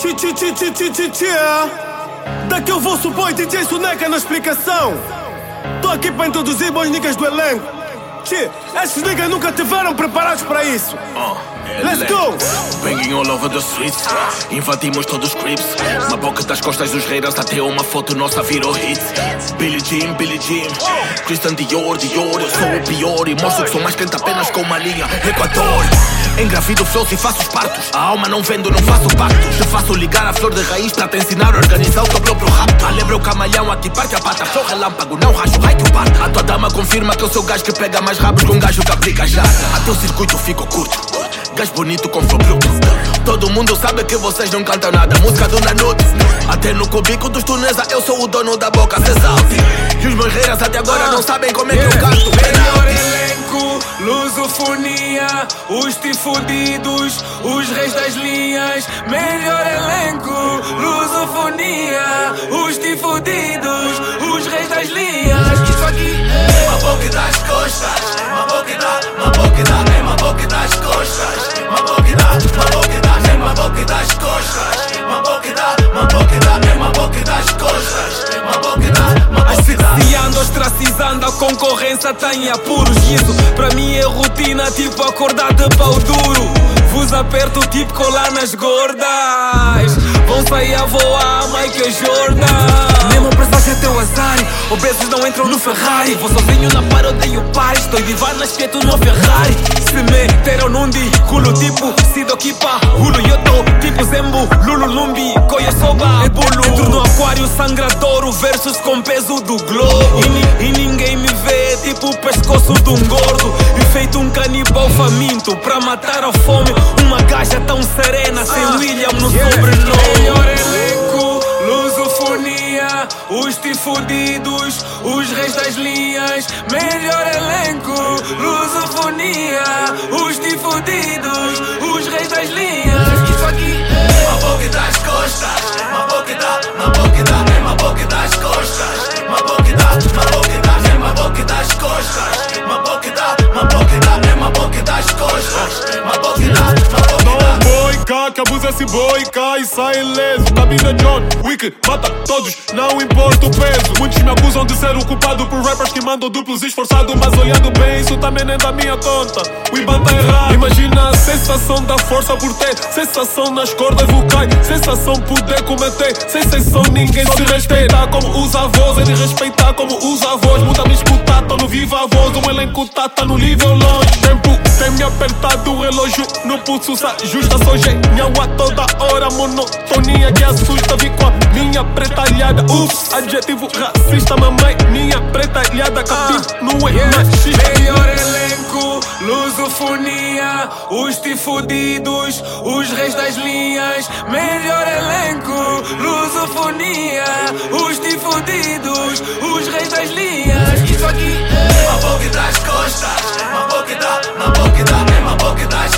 Daqui eu vou supor DJ Soneca na explicação. Tô aqui para introduzir bons niggas do elenco. Esses niggas nunca tiveram preparados para isso. Let's go! Banging all over the streets, invadimos todos os creeps. Na boca das costas dos reiras, até uma foto nossa virou hit. Billie Jean, Christian Dior, eu sou o pior. E mostro que sou mais quente apenas com uma linha Equador. Engravido flows e faço os partos. A alma não vendo, não faço pactos. Te faço ligar a flor de raiz para te ensinar a organizar o teu próprio rapto. A lebre o camalhão, aqui parte a pata. Sou relâmpago, não racho, raio que parta. A tua dama confirma que eu sou o gajo que pega mais rabos que um gajo que aplica jata. A teu circuito fico curto, gajo bonito com flow bruto. Todo mundo sabe que vocês não cantam nada. Música do Nanuto. Até no cubico dos Tunesa eu sou o dono da boca, cê sabe. E os meus reiras até agora não sabem como é que eu canto. Melhor elenco, lusofonia, os tifudidos, os reis das linhas. Melhor elenco, lusofonia, os tifudidos, os reis das linhas. Isso aqui é uma boca das costas, uma boca da, é uma boca das costas, uma boca da, é uma boca das costas, uma boca da, é uma boca das costas, uma boca da. Asfixiando, ostracizando, a concorrência tá em apuros. Isso pra mim é rotina, tipo acordar de pau duro. Vos aperto tipo colar nas gordas. Vão sair a voar, Michael Jordan. Mesmo presságio é teu azar. Obesos não entram no Ferrari. Vou sozinho na par, odeio pares. Estou divar na espieto no Ferrari. Se meteram num culo tipo Sido Kipa, Hulu. Eu tô tipo Zembu, Lulu Lumbi, Koya Soba, Ebulu. Entro no aquário sangradouro versus com peso do globo. E ninguém me vê tipo o pescoço de um gordo. E feito um canibal faminto pra matar a fome. Uma gaja tão serena sem William no sobrenome. Melhor elenco, lusofonia, os tifudidos, os reis das linhas. Melhor elenco, lusofonia, os tifudidos, os reis das linhas. Isso aqui é uma boca das costas, uma boca da, é uma boca das costas, uma boca da, é uma boca das costas, uma boca da, é uma boca das costas, uma boca da. Que abusa esse boy, cai e sai ileso. Cabina John Wick, mata todos, não importa o peso. Muitos me acusam de ser o culpado por rappers que mandam duplos esforçados. Mas olhando bem, isso também nem da minha conta. O Iban tá errado. Imagina a sensação da força por ter sensação nas cordas vocais, sensação poder cometer, sensação ninguém se respeitar como os avós, ele respeitar como os avós. Muda-me escutar, tô no viva voz. O elenco tá no nível longe. Tempo tem me apertado, o relógio no pulso se ajusta. Sou genial a toda hora, monotonia que assusta. Vi com a minha pretalhada, adjetivo racista. Mamãe, minha pretalhada, cabine não é machista. Melhor elenco, lusofonia, os tifudidos, os reis das linhas. Melhor elenco, lusofonia, os tifudidos, os reis das linhas. Isso aqui é uma boca das costas, uma boca da, é uma boca das